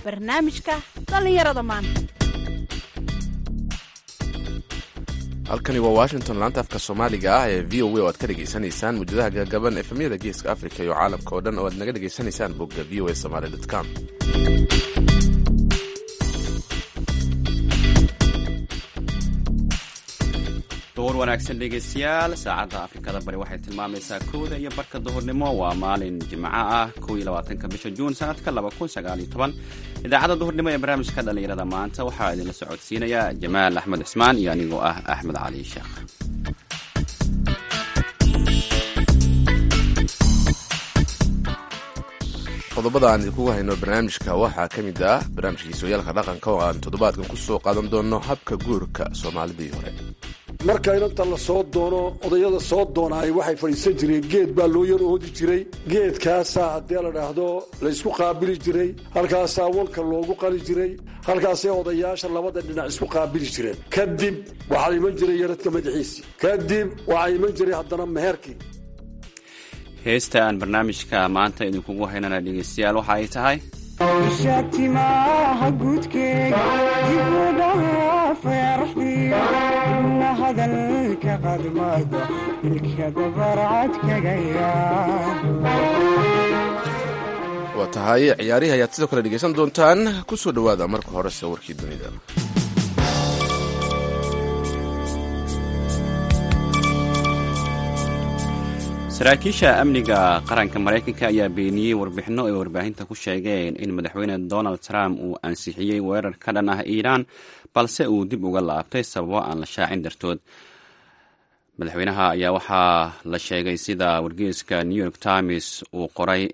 barnaamijka dhallinyarada maanta. halkani waa washington, laanta afka soomaaliga ah ee v o a oo aad ka dhegaysanaysaan muujadaha gagaban efemyada geeska afrika iyo caalamka oo dhan oo aad naga dhegaysanaysaan bogga v o a somaly.com. duhur wanaagsan dhegaystayaal, saacadda afrikada bari waxay tilmaamaysaa 1:00 iyo barka duhurnimo. waa maalin jimco ah 21 bisha juun sanadka 2019. idaacadda duhurnimo ee barnaamijka dhallinyarada maanta waxaa idinla socodsiinaya jamaal axmed cismaan iyo anigoo ah axmed cali sheekh. qodobada aan idinkugu hayno barnaamijka waxaa ka mid ah barnaamijkii sooyaalka dhaqanka oo aan toddobaadkan ku soo qaadan doono habka guurka soomaalidii hore. marka inanta la soo doono odayada soo doonaay waxay fadhiisan jireen geed baa loo yar oodi jiray. geedkaasaa haddii la dhaahdo laysku qaabili jiray, halkaasaa walka loogu qali jiray, halkaasay odayaasha labada dhinac isku qaabili jireen. kadib waxaa iman jiray yaradka madaxiisii, kadib waxaa iman jiray haddana meherkii. heesta aan barnaamijka maanta idinkugu haynana dhegaystayaal waxa ay tahay shaatimaha guudkeega dibudhaha feeraxdiyo na hadalka qadmada ilka dabarcad kaga yaa. waa tahay ciyaarihii ayaad sidoo kale dhegaysan doontaan. ku soo dhowaada marka horese warkii dunida. saraakiisha amniga qaranka maraykanka ayaa beeniyey warbixinno ay warbaahinta ku sheegeen in madaxweyne donald trump uu ansixiyey weerar ka dhan ah iiraan, balse uu dib uga laabtay sababo aan la shaacin dartood. madaxweynaha ayaa waxaa la sheegay sida wargeyska new york times uu qoray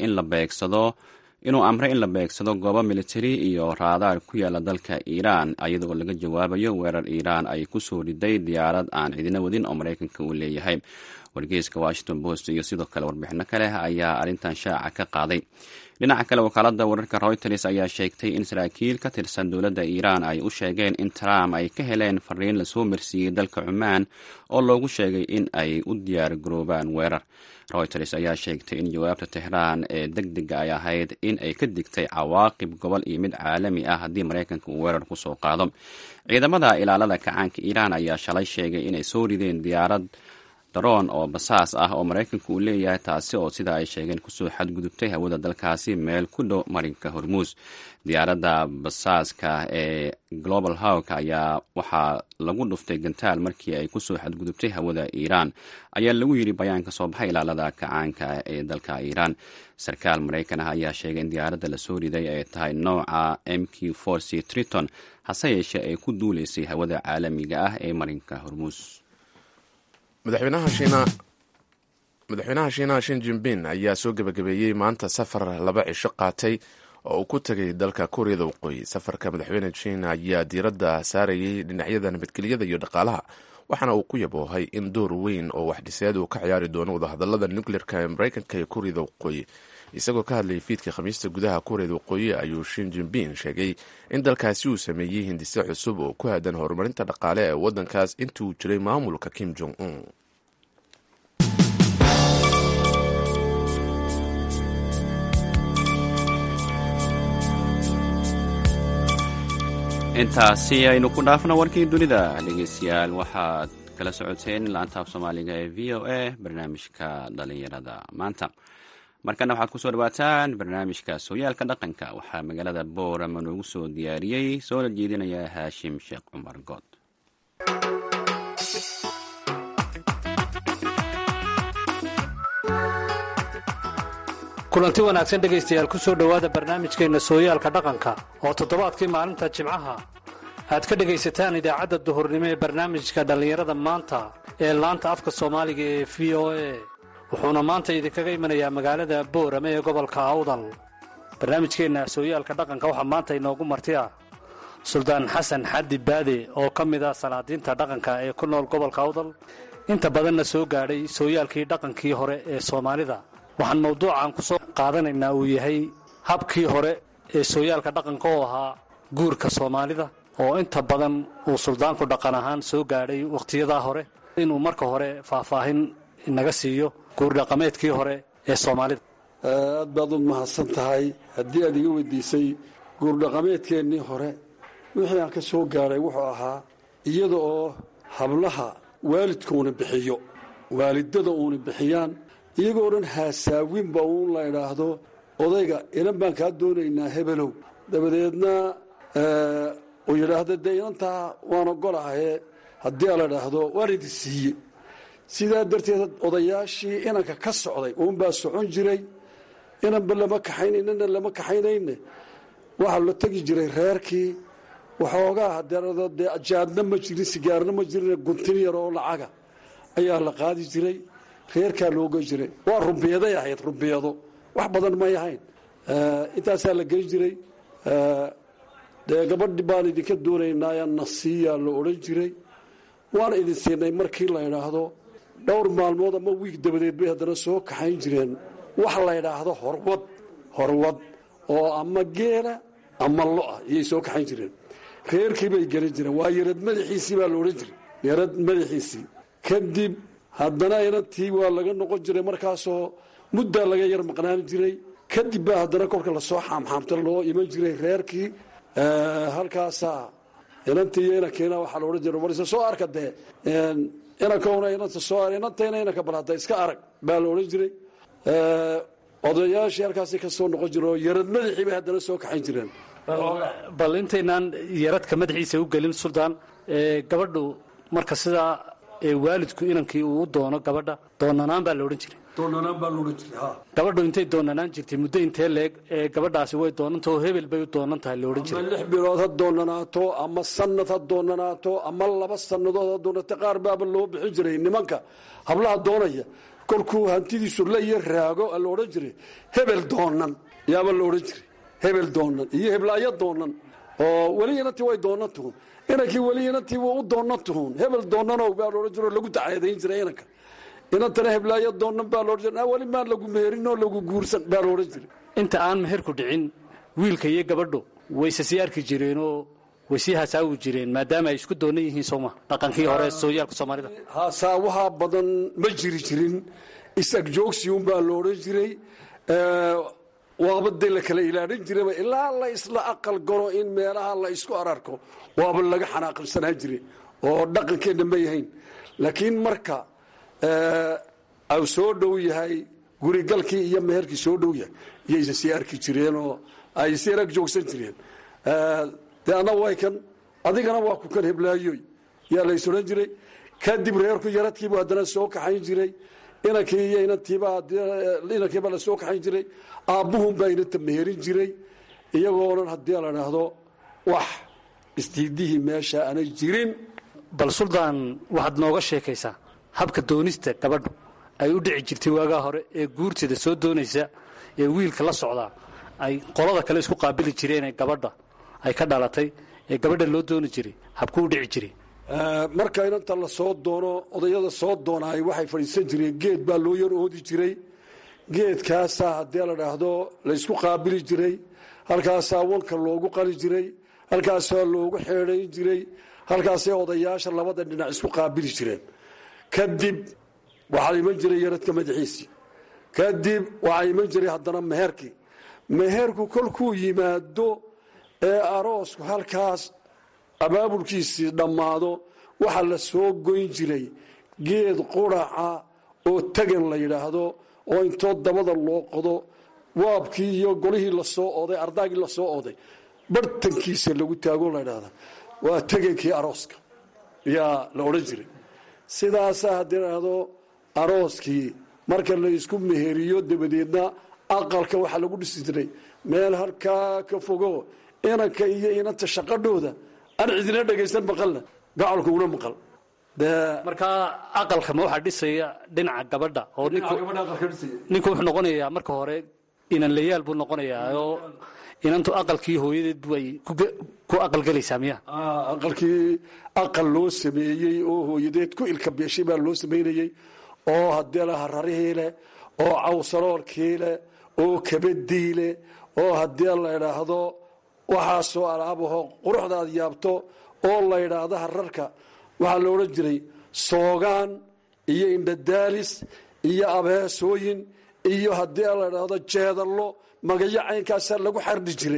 inuu amray in la beegsado goobo militari iyo raadaar ku yaala dalka iiraan, iyadoo laga jawaabayo weerar iiraan ay ku soo riday diyaarad aan cidina wadin oo maraykanka uu leeyahay. wargeyska washington post iyo sidoo kale warbixino kale ayaa arrintan shaaca ka qaaday. dhinaca kale wakaalada wararka reuters ayaa sheegtay in saraakiil ka tirsan dowladda iiraan ay u sheegeen in trump ay ka heleen fariin lasoo marsiiyey dalka cumaan oo loogu sheegay in ay u diyaar garoobaan weerar. reuters ayaa sheegtay in jawaabta tehraan ee degdega ay ahayd in ay ka digtay cawaaqib gobol iyo mid caalami ah haddii maraykanka uu weerar ku soo qaado. ciidamada ilaalada kacaanka iiraan ayaa shalay sheegay inay soo rideen diyaarad daroon oo basaas ah oo maraykanku uu leeyahay, taasi oo sida ay sheegeen kusoo xadgudubtay hawada dalkaasi meel ku dhow marinka hormuus. diyaaradda basaaska ee global hawk ayaa waxaa lagu dhuftay gantaal markii ay kusoo xadgudubtay hawada iiraan, ayaa lagu yidhi bayaan ka soo baxay ilaalada kacaanka ee dalka iiraan. sarkaal maraykan ah ayaa sheegay in diyaaradda lasoo riday ay tahay nooca MQ-4C Triton, hase yeeshee ay ku duuleysay hawada caalamiga ah ee marinka hormuus. madaxweynaha shiinaha shin jinping ayaa soo gebagabeeyey maanta safar 2 cisho qaatay oo uu ku tegay dalka kuuriyada waqooyi. safarka madaxweyne shiina ayaa diiradda saarayay dhinacyada nabadgelyada iyo dhaqaalaha, waxaana uu ku yaboohay in door weyn oo waxdhiseed uu ka ciyaari doono wadahadalada nukleerka ee maraykanka iyo kuuriyada waqooyi. isagoo ka hadlayay fiidkii khamiista gudaha kuuriyada waqooyi ayuu shin jinping sheegay in dalkaasi uu sameeyey hindise cusub oo ku aadan horumarinta dhaqaale ee waddankaas intii uu jiray maamulka Kim Jong-un. intaasi aynu ku dhaafno warkii dunida. dhegeystayaal waxaad kala socoteen laanta af soomaaliga ee v o a barnaamijka dhallinyarada maanta. markana waxaad ku soo dhawaataan barnaamijka sooyaalka dhaqanka. waxaa magaalada boorama noogu soo diyaariyey soo la jeedinaya haashim sheekh cumar good. kulanti wanaagsan dhegaystayaal ku soo dhowaada barnaamijkeenna sooyaalka dhaqanka oo toddobaadkii maalinta jimcaha aad ka dhegaysataan idaacadda duhurnimo ee barnaamijka dhallinyarada maanta ee laanta afka soomaaliga ee v o a, wuxuuna maanta idinkaga imanayaa magaalada boorame ee gobolka awdal. barnaamijkeenna sooyaalka dhaqanka waxaa maanta inoogu marti ah suldaan xasan xaddi baade oo ka mid ah salaadiinta dhaqanka ee ku nool gobolka awdal, inta badanna soo gaadhay sooyaalkii dhaqankii hore ee soomaalida. waxaan mawduucan ku soo qaadanaynaa uu yahay habkii hore ee sooyaalka dhaqanka oo ahaa guurka soomaalida, oo inta badan uu suldaanku dhaqan ahaan soo gaadhay wakhtiyadaa hore. inuu marka hore faahfaahin inaga siiyo guurdhaqameedkii hore ee soomaalida. aad baad u mahadsan tahay. haddii aad iga weydiisay guurdhaqameedkeennii hore wixii aan ka soo gaadhay wuxuu ahaa iyada oo hablaha waalidkuuna bixiyo waalidada uuna bixiyaan iyagoo dhan haasaawinba uun la idhaahdo odayga inan baan kaa doonaynaa hebelow dabadeedna uu yidhaahdo dee inantaa waan ogolahaye haddii la idhaahdo waan idin siiye sidaa darteed odayaashii inanka ka socday uunbaa socon jiray inanba lama kaxaynayna lama kaxaynayne waxaa la tegi jiray reerkii waxoogaa dee jaadna ma jirin sigaarna ma jirin guntin yar oo lacaga ayaa la qaadi jiray reerkaa looga jiray waa rumbiyaday ahayd rumbiyado wax badan may ahayn intaasaa la gelin jiray dee gabadhi baan idinka doonaynaa nasiiyaa la odhan jiray waana idin siinay markii la idhaahdo dhowr maalmood ama wiig dabadeed bay haddana soo kaxayn jireen wax la ydhaahdo horwad oo ama geela ama lo-a iyay soo kaxayn jireen reerkii bay gelin jireen waa yarad madaxiisii baa la odhan jiray yarad madaxiisii kadib haddana inantii waa laga noqon jiray markaasoo muddaa laga yar maqnaan jiray kadib baa haddana kolka lasoo xaamxaamta loo iman jiray reerkii halkaasaa inantii iyo inankiina waxaa la odhan jiray warse soo arka dee inankowna inanta soo inantayna inanka bal hadda iska arag baa la odhan jiray odayaashii halkaasay ka soo noqon jireen oo yarad madaxii bay haddana soo kaxayn jireen bal intaynaan yaradka madaxiisa u gelin suldaan gabadhu marka sidaa waalidku inankii uu u doono gabadha doonanaan baa la odhan jiray gabadhu intay doonanaan jirtay muddo intee leeg gabadhaasi way doonantao hebel bay u doonan tahay la odhan jiray 6 bilood ha doonanaato ama sanad ha doonanaato ama 2 sannadood ha doonato qaar baaba loo bixin jiray nimanka hablaha doonaya kolkuu hantidiisu la iyo raago la odhan jiray hebel doonan yaaba la odhan jiray hebel doonan iyo heblaayo doonan oo weli inantii way doonan tuhun inankii weli inantii wuu u doonan tuhun hebel doonanow baa la odhan jiray oo lagu dacaadayn jiray inanka inantana heblaayo doonan baa la odhan jiray weli maan lagu meherin oo lagu guursan baa la odhan jiray inta aan meherku dhicin wiilka iyo gabadhu wayse sii arki jireenoo way sii hasaawi jireen maadaama ay isku doonan yihiin sooma dhaqankii hore sooyaalka soomaalida hasaawaha badan ma jiri jirin is-agjoogsi unbaa la odhan jiray waaba dee la kala ilaalin jiraba ilaa la isla aqal galo in meelaha la isku ararko waaba laga xanaaqilsanaan jiray oo dhaqankeenna ma yahayn laakiin marka au soo dhow yahay gurigalkii iyo meherkii soo dhow yahay iyaysa sii arki jireen oo ay sii ag joogsan jireen dee anna way kan adigana waa ku kan heblaayoy yaa la is odhan jiray kadib reerku yaradkiibu haddana soo kaxayn jiray inankii iyo inankiiba la soo kaxayn jiray aabbuhunbaa inanta meherin jiray iyagoo dhan haddii la dhaahdo wax isdiidihii meesha aanay jirin bal suldaan waxaad nooga sheekaysaa habka doonista gabadhu ay u dhici jirtay waagaa hore ee guurteeda soo doonaysa ee wiilka la socdaa ay qolada kale isku qaabili jireen ee gabadha ay ka dhalatay ee gabadha loo dooni jiray habku u dhici jiray marka inanta la soo doono odayada soo doonaay waxay fadhiisan jireen geed baa loo yar oodi jiray geedkaasaa haddii la dhaahdo laysku qaabili jiray halkaasaa wanka loogu qali jiray halkaasaa loogu xeedhayn jiray halkaasay odayaasha labada dhinac isku qaabili jireen kadib waxaa iman jiray yaradka madaxiisii kadib waxaa iman jiray haddana meherku kolkuu yimaado ee aroosku halkaas abaabulkiisii dhammaado waxaa la soo goyn jiray geed quraca oo tagan la yidhaahdo oo intoo dabada loo qodo waabkii iyo golihii lasoo oday ardaagii lasoo oday bartankiisa lagu taago la ydhahda waa tagankii arooska yaa la odhan jiray sidaasaa haddii ladhahdo arooskii marka la isku meheriyo dabadeedna aqalka waxaa lagu dhisi jiray meel halkaa ka fogo inanka iyo inanta shaqadhooda aan cidina dhagaysan maqalna gacalku una maqal markaa aqalka ma waxaa dhisaya dhinaca gabadha oo ninku wuxuu noqonayaa marka hore inanlayaal buu noqonayaa oo inantu aqalkii hooyadeed ay ku aqalgelaysaa miya aqalkii aqal loo sameeyey oo hooyadeed ku ilka beeshay baa loo samaynayey oo haddii la hararihii leh oo cawsaloolkii leh oo kabadii leh oo haddii la idhaahdo waxaasoo alaabaho quruxdaad yaabto oo la ydhaahdo hararka waxaa la odhan jiray soogaan iyo indhadaalis iyo abeesooyin iyo haddii la ydhaahdo jeedallo magayo caynkaasaa lagu xardhi jiray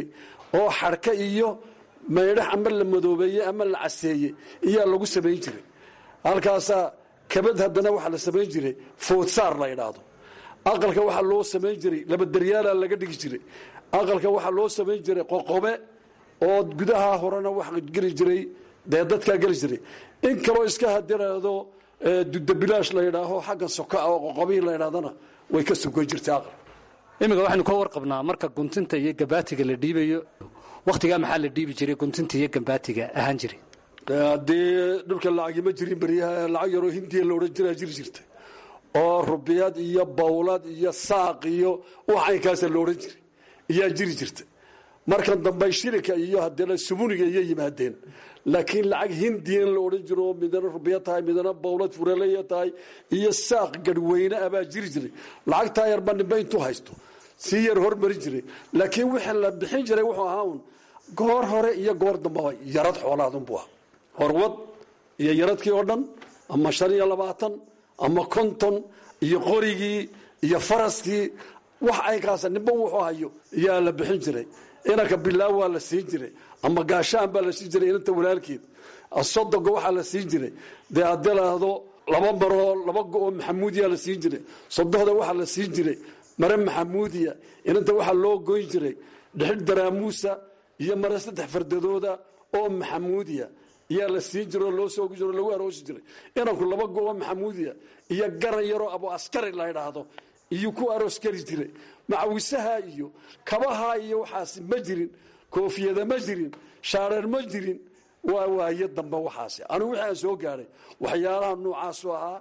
oo xadhka iyo maydhax ama la madoobeeyey ama la caseeyey iyaa lagu samayn jiray. halkaasaa kabad haddana waxaa la samayn jiray foodsaar la idhaahdo. aqalka waxaa loo samayn jiray labadaryaala laga dhigi jiray. aqalka waxaa loo samayn jiray qoqobe oo gudaha horena wax geli jiray dee dadkaa geli jiray. in kaloo iska hadiraado dudabilaash la yidhaaho xagga soka oo qoqobihi la yidhahdana way ka sugan jirtay aqal. iminka waxaynu ka warqabnaa marka guntinta iyo gabaatiga la dhiibayo wakhtigaa maxaa la dhiibi jiray guntinta iyo gabaatiga ahaan jiray? haddii dhulka lacagi ma jirin beryaha lacag yaroo hindiya la odhan jiraa jiri jirtay oo rubiyad iyo bawlad iyo saaq iyo wax aynkaasa la odhan jiray iyaa jiri jirta. markan dambe shirika iyo haddana subuniga iyo yimaadeen, laakiin lacag hindiyan la odhan jiro oo midana rubiya tahay midana bawlad furaleya tahay iyo saaq garhweyne abaa jiri jiray. lacagtaa yarba ninba intuu haysto sii yar hormarin jiray. laakiin wixii la bixin jiray wuxuu ahaa un goor hore iyo goor dambaba yarad xoolaadunbuu aha. horwad iyo yaradkii oo dhan ama 25 ama 50 iyo qorigii iyo faraskii wax aykaasa ninba wuxuu hayo yaa la bixin jiray. inanka bilaaw waa la siin jiray ama gaashaan baa la siin jiray inanta walaalkeed. sodoga waxaa la siin jiray dee haddii laahdo 2 maroo 2 go-oo maxamuudiya la siin jiray. sodohda waxaa la siin jiray mare maxamuudiya. inanta waxaa loo goyn jiray dhexid daraamuusa iyo mare 3 fardadooda oo maxamuudiya iyaa la siin jiro oo loo soo jiro lagu aroosi jiray. inanku 2 go-oo maxamuudiya iyo garan yaroo abu askari la yidhaahdo iyo ku aroos kari jiray. macawisaha iyo kabaha iyo waxaas ma jirin, koofiyada ma jirin, shaareer ma jirin. waa waaye dambe waxaasi anigu wixii aan soo gaadhay waxyaalaha noocaasu ahaa.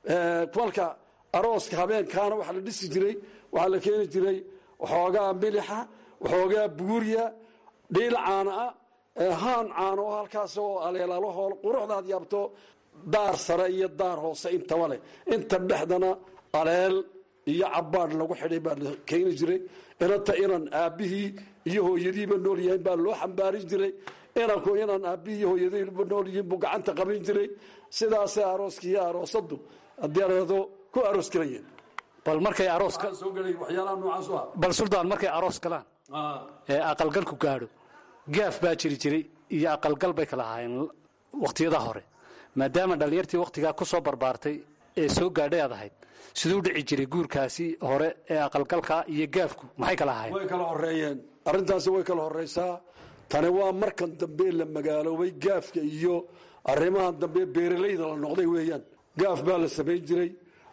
kolka arooska habeenkaana waxaa la dhisi jiray, waxaa la keeni jiray waxoogaa milixa, waxoogaa buuriya, dhiil caana ah, haan caano oo halkaas oo aleelalaho quruxdaad yaabto, daar sare iyo daar hoose intaba leh. inta dhexdana aleel iyo cabaadh lagu xidhay baa la keeni jiray. inanta inan aabbihii iyo hooyadiiba nool yahayn baa loo xambaarin jiray. inanku inan aabbihii iyo hooyadiiba nool yihiin buu gacanta qabin jiray. sidaasay arooskii iyo aroosadu haddii areedo ku aroos galayeen. bal markay aroos soo galay waxyaalaha noocaas u ah. bal suldaan markay aroos galaan ee aqalgalku gaadho gaaf baa jiri jiray iyo aqalgal bay kala ahaayeen waqtiyada hore. maadaama dhallinyartii waqtigaa ku soo barbaartay ee soo gaadhay aad ahayd, siduu dhici jiray guurkaasi hore ee aqalgalka iyo gaafku maxay kala ahaayeen? way kala horeeyeen. arrintaasi way kala horeysaa. tani waa markan dambe la magaaloobay gaafka iyo arrimahan dambe beeralayda la noqday weeyaan. gaaf baa la samayn jiray.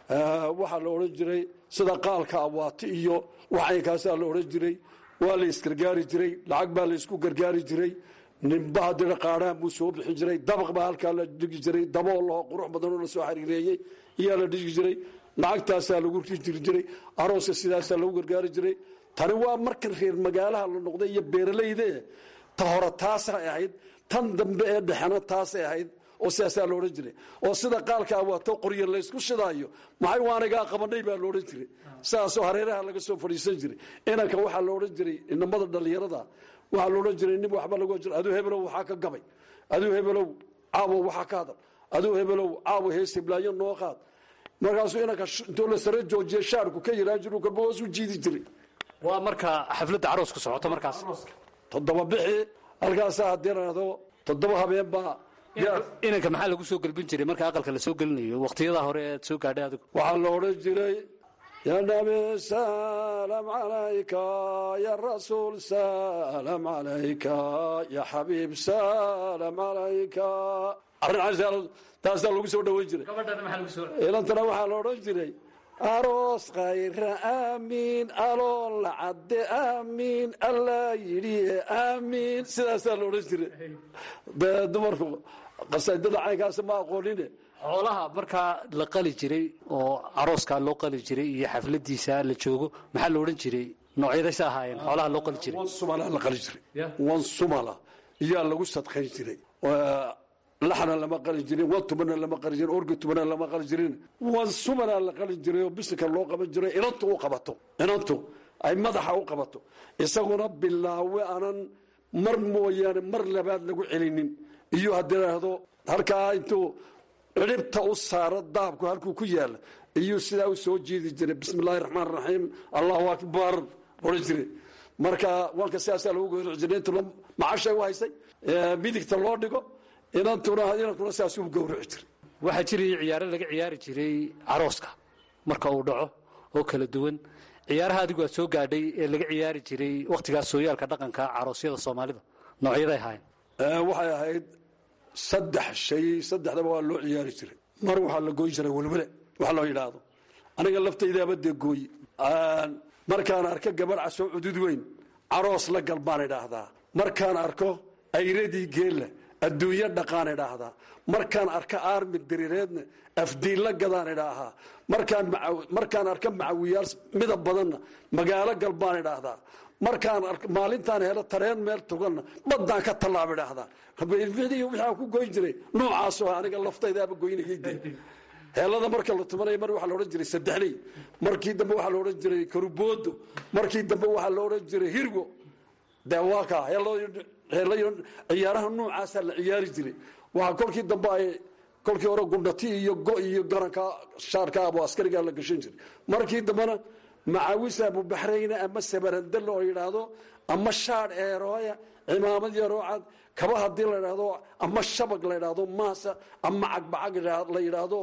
waxaa la odhan jiray sida qaalka awaati iyo waxaykaasaa la odhan jiray. waa la isgargaari jiray, lacag baa la isku gargaari jiray. ninba haddina qaadhaan buu soo bixin jiray. dabaq baa halkaa la dhigi jiray, dabool laho qurux badanoo la soo xariireeyey iyaa la dhigi jiray. lacagtaasaa lagu jiri jiray. arooska sidaasaa lagu gargaari jiray. tani waa markan reer magaalaha la noqday iyo beeralayda ta hore taasay ahayd. tan dambe ee dhexena taasay ahayd oo sidaasaa la odhan jiray. oo sida qaalka awaato qorya laysku shidaayo maxay waanigaa qabanay baa la odhan jiray. sidaasoo hareeraha laga soo fadhiisan jiray. inanka waxaa la odhan jiray inamada dhallinyarada waxaa la odhan jiray nin waxba lagu jiro aduu hebelow waxaa ka gabay, aduu hebelow caawo waxaa ka hadal, aduu hebelow caawo hees hiblaayo noo qaad. markaasuu inanka intoo la sare joojiye shaarku ka yiraa jiru kaboos u jiidi jiray. waa marka xafladda aroosku socoto markaas 7 bixi halkaasaa haddii raado 7 habeen baa inanka maxaa lagu soo gelbin jiray marka aqalka la soo gelinayo waqtiyada hore ee soo gaadhay adigu? waxaa la odhan jiray ya nabi salaam calayka, ya rasuul salaam calayka, ya xabiib salaam calayka. taasaa lagu soo dhaweyn jiray. ilantana waxaa la odhan jiray aroos khayra aamiin, alool la cadde aamiin, allaa yidhi aamiin. sidaasaa la odhan jiray. dee dumarku qasaydada caynkaas ma aqoonine. xoolaha markaa la qali jiray oo arooskaa loo qali jiray iyo xafladiisa la joogo maxaa la odhan jiray? noocyadaysa ahaayeen xoolaha loo qali jiray? wan sumala la qali jiray. wan sumala iyaa lagu sadqayn jiray. laxna lama qali jirin, wan tubana lama qali jirin, orgi tubana lama qali jirin. wan sumana la qali jiray oo bisinka loo qaban jiray. inantu u qabato, inantu ay madaxa u qabato. isaguna bilaawe aanan mar mooyaane mar labaad lagu celinin. iyo haddii raahdo halkaa intuu ciribta u saaro dahabku halkuu ku yaala iyuu sidaa u soo jiidi jiray. bismi illaahi raxmaan raxiim, allahu akbar odhan jiray. marka wanka sidaasaa lagu gowrici jiray intuna macashay u haysay midigta loo dhigo inankuna sidaasuu gowrici jiray. waxaa jiray ciyaaro laga ciyaari jiray carooska marka uu dhaco oo kala duwan. ciyaaraha adigu aad soo gaadhay ee laga ciyaari jiray wakhtigaas sooyaalka dhaqanka caroosyada soomaalida noocyaday ahaayeen? waxay ahayd 3 shay, 3daba waa loo ciyaari jiray. mar waxaa la gooyn jiray welwele wax loo yidhaahdo, aniga laftaydaaba dee gooyi. markaan arko gabadh casoo cudud weyn caroos la gal baan idhaahdaa. markaan arko ayradii geella adduunyo dhaqaan idhaahdaa. markaan arko aarmi diriireedna afdiilla gadaan idhaahaa. markaan arko macawiyaal midab badanna magaalo gal baan idhaahdaa. markaan maalintaan helo tareen meel tuganna baddaan ka tallaab idhaahdaa. waxaa ku goyn jiray noocaasoo aniga laftaydaaba goynayayde. heelada marka la tumanaya mar waxaa la odhan jiray saddexley, markii dambe waxaa la odhan jiray karuboodo, markii dambe waxaa la odhan jiray hirgo. dee waa kaa ciyaaraha noocaasaa la ciyaari jiray. waxaa kolkii dambe ay kolkii hore gundhati iyo go iyo garanka shaarka abo askarigaa la gashan jiray. markii dambena macawis abubaxrayna ama sabarandal oo yidhaahdo, ama shaadh eerooya, cimaamad yaroo cad, kaba haddii la yidhaahdo, ama shabag la yidhaahdo maasa, ama cagbacag la yidhaahdo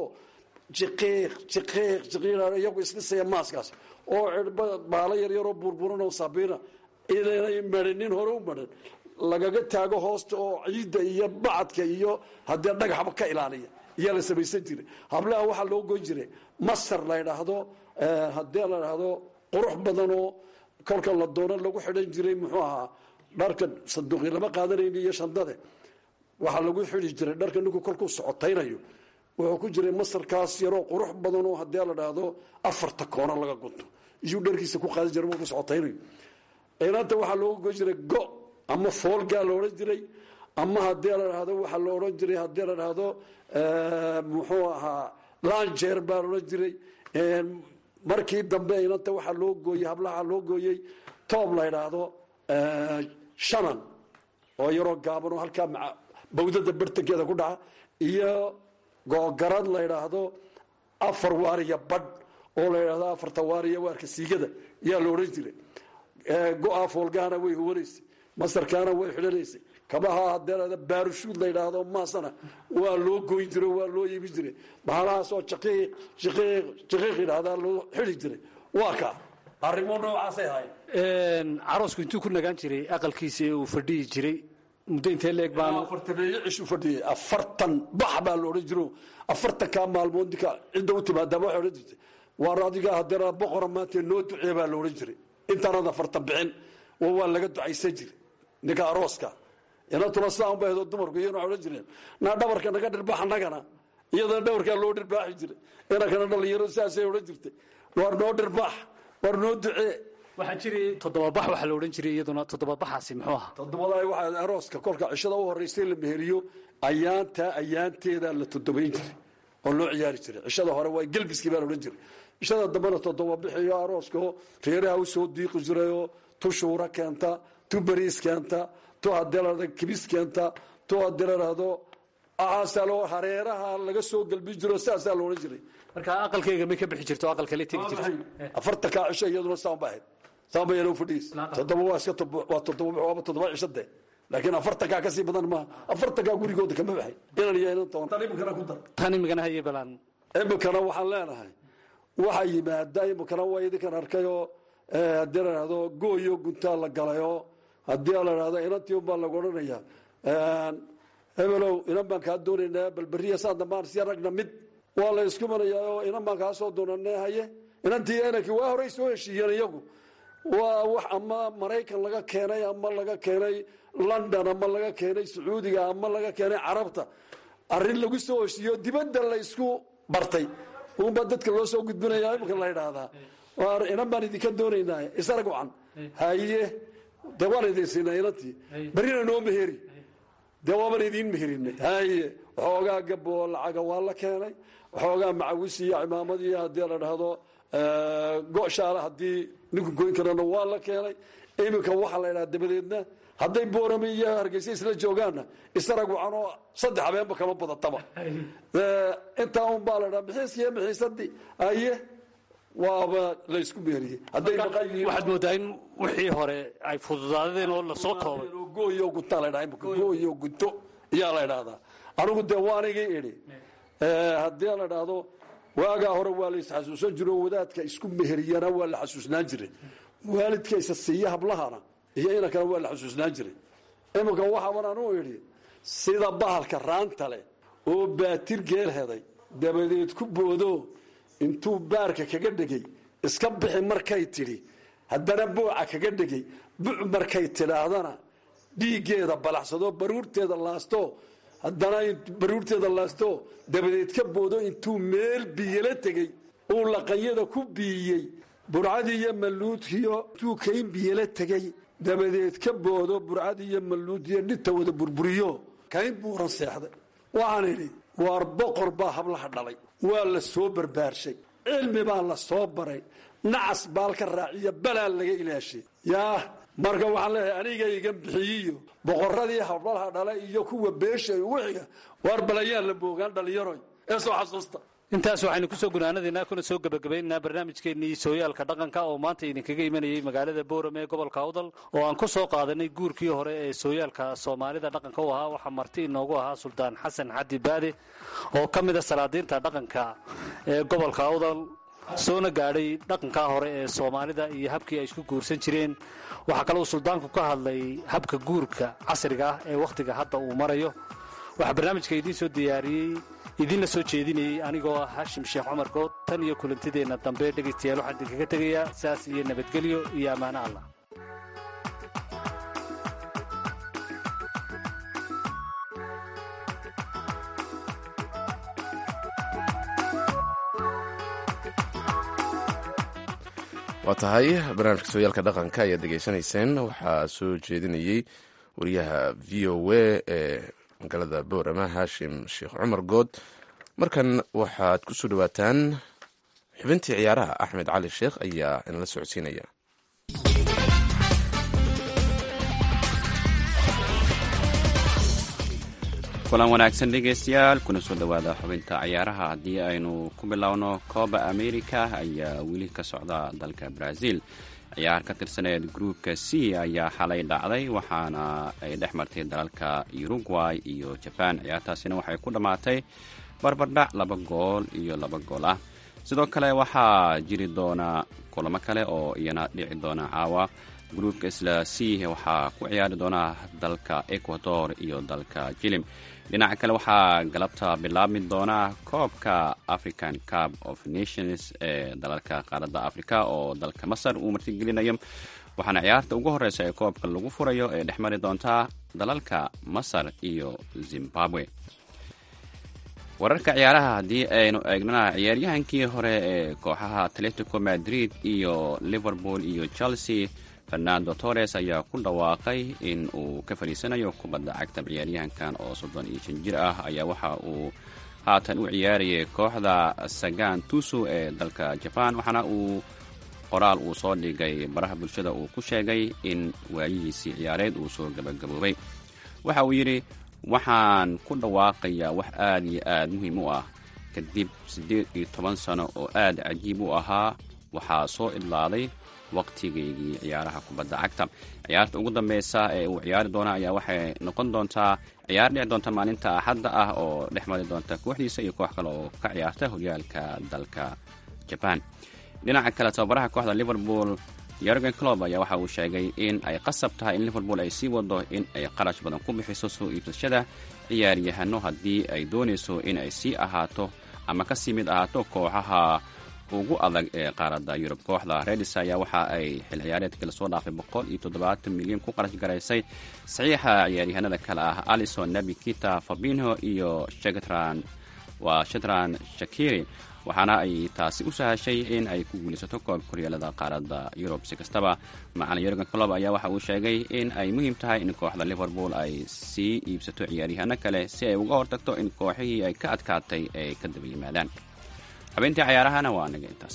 iyagu isdhisaya maaskaas oo cirba baalo yaryaroo burburan oo sabiina inay marinin hore u marin lagaga taago hoosta oo ciidda iyo bacadka iyo haddee dhagaxba ka ilaaliya iyaa la samaysan jiray. hablaha waxaa loo goyn jiray masar la ydhaahdo, haddii la idhaahdo qurux badan oo kolka la doono lagu xidhan jiray muxuu ahaa dharka sanduuqi lama qaadanayni iyo shandade waxaa lagu xidhi jiray dharka ninku kolkuu socotaynayo wuxuu ku jiray masarkaas yaroo qurux badan oo haddii la idhaahdo 4 koono laga gunto iyuu dharkiisa ku qaadan jiray markuu socotaynayo. inanta waxaa loogu goyn jiray go ama foolgaa la odhan jiray, ama haddii la idhaahdo waxaa la odhan jiray haddii la idhaahdo muxuu ahaa lanjeer baa la odhan jiray. markii dambe inanta waxaa loo gooyey hablaha loo gooyey toob la idhaahdo shanan oo yaroo gaaban oo halkaa bawdada bartankeeda ku dhaca, iyo googarad la idhaahdo 4 waariya badh oo la idhaahdo 4 waariya waarka siigada yaa la odhan jiray. go-a foolgahana way huwanaysay, masarkaana way xidhanaysay, kabaha haddee baarushuud la yidhaahdo maasana waa loo goyn jiray, waa loo iibin jiray. bahalahaasoo jaqiiq yidhaahdaa loo xidhi jiray. waa kaa arrimo noocaasay ahayn. caroosku intuu ku nagaan jiray aqalkiisa uu fadhiyi jiray muddo intee leeg baan 40 cishu fadhiyay. 40 bax baa la odhan jiro. 40 maalmood ninka cidda u timaadaba waxay odhan jirtay waar adiga haddee boqora maanta noo ducee baa la odhan jiray. intaanada 40 bixin waa laga ducaysan jiray ninka arooska. inantuna sidaa unba hedo dumarku iyana odhan jireen naa dhabarka naga dhirbax annagana, iyadana dhabarkaa loo dhirbaaxi jiray. inankana dhalinyaro sidaasay odhan jirtay waar noo dhirbaax, waar noo ducee. waxaa jiray 7 bax waxaa la odhan jiray iyaduna 7 baxaasi muxuu ahaa? 7 waxaa arooska kolka cishada u horeysay la meheriyo ayaanteeda la 7bayn jiray oo loo ciyaari jiray. cishada hore waa gelbiskii baa la odhan jiray. cishada dambena 7 bixiyo arooska reeraha u soo diiqi jirayoo tu shuura keenta, tu bariis keenta, tu haddii la dhahdo kibis keenta, tu haddii la dhahdo aasaloo hareeraha laga soo galbi jiro sidaasaa la odhan jiray. marka aqalkayga may ka bixi jirto aqalka la tegi jirto? 40 cisho iyaduna saan ba ahayd, saan ba yaroo fadhiis. 7 waa iska waa 7 cishade, laakiin 40 ka sii badan ma 40 gurigooda kama baxay. inaan yeelan toon tan imkana ku dar, tan imkana haye balan imkana waxaan leenahay waxaa yimaada imkana waa idinkan arkayoo haddii la idhaahdo gooyo guntaa la galayoo haddii la idhaahdo inantii unbaa lagu odhanayaa hebelow inan baan kaa doonaynaa balberiya saan dambaan si ragna mid waa la isku manayaa oo inan baan kaa soo doonanee haye inantii inankii waa horey soo heshiiyeen iyagu. waa wax ama maraykan laga keenay, ama laga keenay london, ama laga keenay sacuudiga, ama laga keenay carabta. arrin lagu soo heshiiyo dibadda la isku bartay unbaa dadka loo soo gudbinayaa imika la idhaahdaa waar inan baan idinka doonaynaa isarag wacan haye dee waan idin siinay inantii berrina noo meheri, dee waaban idiin meherinay haye. waxoogaa gaboo lacaga waa la keenay, waxoogaa macawis iyo cimaamad iyo haddii la dhahdo go-shaala haddii ninku goyn karana waa la keenay. iminka waxaa la idhaha dabadeedna hadday boorame iyo hargeysa isla joogaanna isarag wacan oo 3 habeenba kama badataba. intaa un baa la dhaa mixiiskiiyo mixiisadii haye waaba laysku meheriyey hadday maqan yihiin waxaad moodaa in wixii hore ay fududaadeen oo lasoo koobay gooyo gutaa la dhahay gooyo guto ayaa la idhaahdaa anigu dee waanigii idhi haddii la idhaahdo waagaa hore waa la isxasuusan jiro wadaadka isku meheriyana waa la xasuusnaan jiray waalidka isa siiya hablahana iyo inankana waa la xasuusnaan jiray iminka waxaaban anuu idhi sida bahalka raanta leh oo baatir geel heday dabadeed ku boodo intuu baarka kaga dhegay iska bixi markay tidhi haddana buuca kaga dhegay buc markay tidhaahdana dhiiggeeda balaxsado baruurteeda laasto haddana baruurteeda laasto dabadeed ka boodo intuu meel biyala tegey uu laqanyada ku biiyey burcadii iyo malluudkiyo intuu kayn biyala tegey dabadeed ka boodo burcadii iyo malluudiyo dhita wada burburiyo kayn buuran seexday waxaan idhi waar boqor baa hablaha dhalay waa la soo barbaarshay cilmi baa la soo baray nacas baalka raaciya balaa laga ilaashay yaa marka waxaan leeyahay aniga igan bixiyiyo boqoradii hablaha dhala iyo kuwa beesha ugu xiga waar balayaan la boogaan dhallinyaroy ee soo xasuusta intaas waxaynu kusoo gunaanadaynaa kuna soo gebagabaynaynaa barnaamijkeennii sooyaalka dhaqanka oo maanta idinkaga imanayay magaalada boorame ee gobolka awdal oo aan ku soo qaadanay guurkii hore ee sooyaalka soomaalida dhaqanka u ahaa waxaa marti inoogu ahaa suldaan xasan xadi baade oo ka mida salaadiinta dhaqanka ee gobolka awdal soona gaadhay dhaqankaa hore ee soomaalida iyo habkii ay isku guursan jireen waxaa kale uu suldaanku ka hadlay habka guurka casriga ah ee wakhtiga hadda uu marayo waxaa barnaamijka idiin soo diyaariyey idinla soo jeedinayey anigoo ah haashim sheekh cumar good tan iyo kulantideenna dambe dhegaystayaal waxaan idinkaga tegayaa saas iyo nabadgelyo iyo ammaano allah waa tahay barnaamijka sooyaalka dhaqanka ayaad degeysanayseen waxaa soo jeedinayey wariyaha v o a ee magaalada boorama haashim sheekh cumar good markan waxaad ku soo dhawaataan xubintii ciyaaraha axmed cali sheekh ayaa inala socodsiinaya kulan wanaagsan dhegaystayaal kuna soo dhowaada xubinta ciyaaraha haddii aynu ku bilowno kooba america ayaa weli ka socda dalka brazil ciyaar ka tirsaneed gruupka c ayaa xalay dhacday waxaana ay dhex martay dalalka uruguay iyo jaban ciyaartaasina waxay ku dhammaatay barbardhac 2 gool iyo 2 gool ah sidoo kale waxaa jiri doona kulamo kale oo iyana dhici doona caawa gruupka isla c waxaa ku ciyaari doona dalka ecuador iyo dalka jilim dhinaca kale waxaa galabta bilaabmi doona koobka african cup of nations ee dalalka qaaradda africa oo dalka masar uu martigelinayo waxaana ciyaarta ugu horeysa ee koobka lagu furayo ee dhex mari doontaa dalalka masar iyo zimbabwe wararka ciyaaraha haddii aynu eegnana ciyaaryahankii hore ee kooxaha atletico madrid iyo liverpool iyo chelsea fernando torres ayaa ku dhawaaqay in uu ka fadhiisanayo kubadda cagta ciyaaryahankan oo 35 jir ah ayaa waxa uu haatan u ciyaarayay kooxda sagan tusu ee dalka jaban waxaana uu qoraal uu soo dhigay baraha bulshada uu ku sheegay in waayihiisii ciyaareed uu soo gabagaboobay waxa uu yidhi waxaan ku dhawaaqayaa wax aad iyo aad muhiim u ah kadib 18 sano oo aad cajiib u ahaa waxaa soo idlaaday waqtigaygii ciyaaraha kubadda cagta ciyaarta ugu dambeysa ee uu ciyaari doona ayaa waxay noqon doontaa ciyaar dhici doonta maalinta axadda ah oo dhex mari doonta kooxdiisa iyo koox kale oo ka ciyaarta horyaalka dalka jaban dhinaca kale tababaraha kooxda liverpool Jurgen Klopp ayaa waxa uu sheegay in ay qasab tahay in liverpool ay sii wado in ay qarash badan ku bixiso soo iibsashada ciyaaryahano haddii ay doonayso in ay sii ahaato ama ka sii mid ahaato kooxaha ugu adag ee qaaradda Yurub kooxda Reds ayaa waxa ay xil ciyaareedkii la soo dhaafay 170 milyan ku qarash garaysay saxiixa ciyaaryahanada kale ah Alisson, Naby Keita, Fabinho iyo Shatran Shaqiri waxaana ay taasi u sahashay in ay ku guulaysato koob koryaalada qaaradda Yurub si kastaba macallin Jurgen Klopp ayaa waxa uu sheegay in ay muhiim tahay in kooxda Liverpool ay sii iibsato ciyaaryahano kale si ay uga hortagto in kooxihii ay ka adkaatay ay ka daba yimaadaan xubintii ciyaarahana waa anaga intaas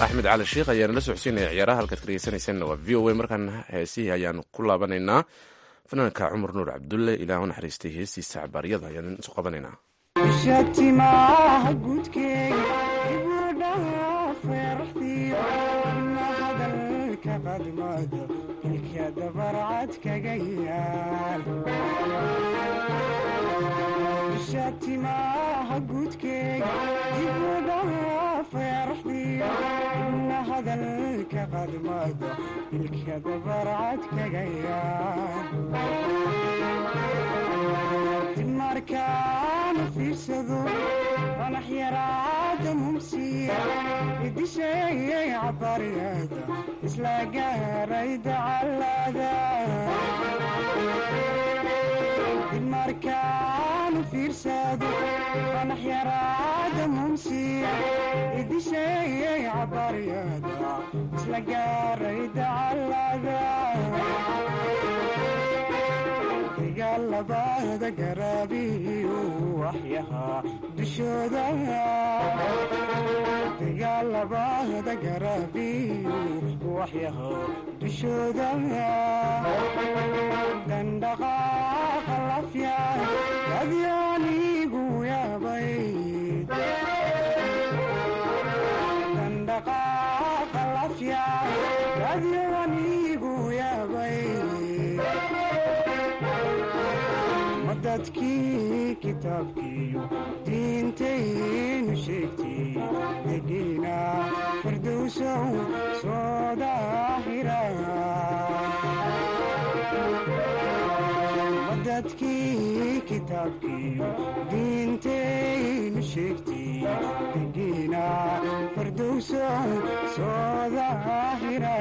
axmed cali sheikh ayaana la socodsiinaya ciyaaraha halkaad ka dhegeysanaysanna waa v o a. markaan heesihii ayaanu ku laabanaynaa. fanaanka cumar nuur cabdulle ilaah u naxariistay heestiisa cabaaryada ayaan isu qabanaynaa. shatimaha gudkeega ibudhaha feeraxdiyo ina hadalka qadmado ilka dabarcad kaga yaal. shatimaha gudkeega ibudhaha feeraxdiyo ina hadalka qadmado ilka dabarcad kaga yaal. markaanu fiirsado qanax yaraada mumsiya idisheeyay cabaryada isla gaaray dacalada. markaanu fiirsado qanax yaraada mumsiya idisheeyay cabaryada isla gaaray dacalada. dagaalabada garaabiyo waxyahaa dushooda dagaalabada garaabiyo waxyahaa dushooda dandhaqaaqa lafya adyaanigu yaabay dandhaqaaqa lafya adyaanigu yaabay. dadkii kitaabkiiyo diintaynu sheegtay degiina firdowsow soo daahira. dadkii kitaabkiiyo diintaynu sheegtay degiina firdowsow soo daahira.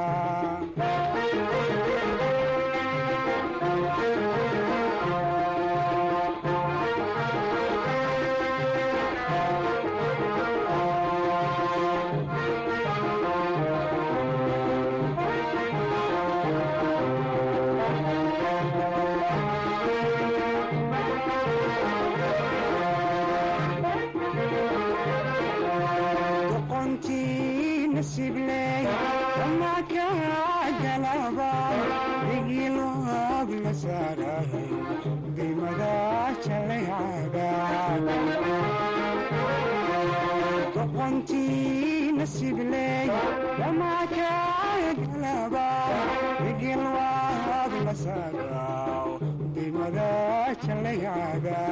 doqontii nasibley damaakagalaba igilwaad la saagaw dimada jalayada.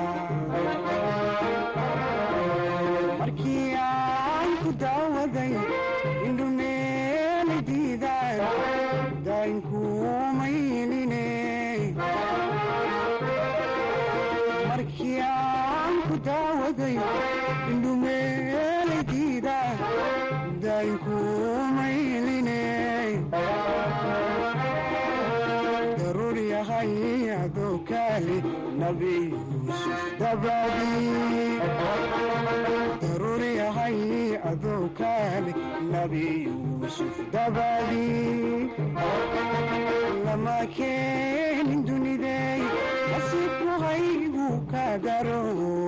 markii aan ku daawaday indhumeeli diidaan daynkumayline. markii aan ku daawaday indhumeeli diidaan daynkumayline. daruur yahay adoo kaali nabi yuusuf dabadii. daruur yahay adoo kaali nabi yuusuf dabadii. lama keenin dunidey nasiibku haygu ka daro.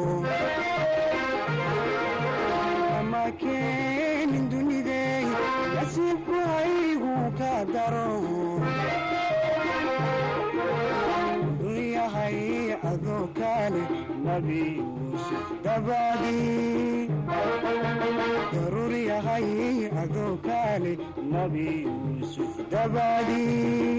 lama keenin dunidey nasiibku haygu ka daro. yahay adoo kaali nabi yuusuf dabadii. daruur yahay adoo kaali nabi yuusuf dabadii.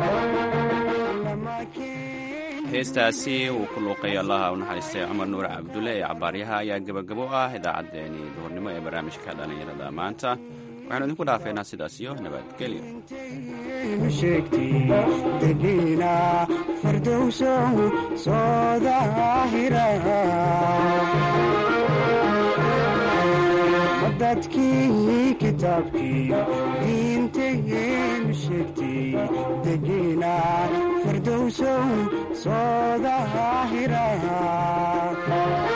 heestaasi uu ku luuqay allaha u naxariistay cumar nuur cabdulle ee cabaaryaha ayaa gebagabo ah idaacaddeenii duhurnimo ee barnaamijka dhallinyarada maanta. waxaanu idinku dhaafeynaa sidaas iyo nabadgelyo. degiina firdowsow soo daahira. dadkii kitaabkiiyo diintaynu sheegtay degiina firdowsow soo daahira.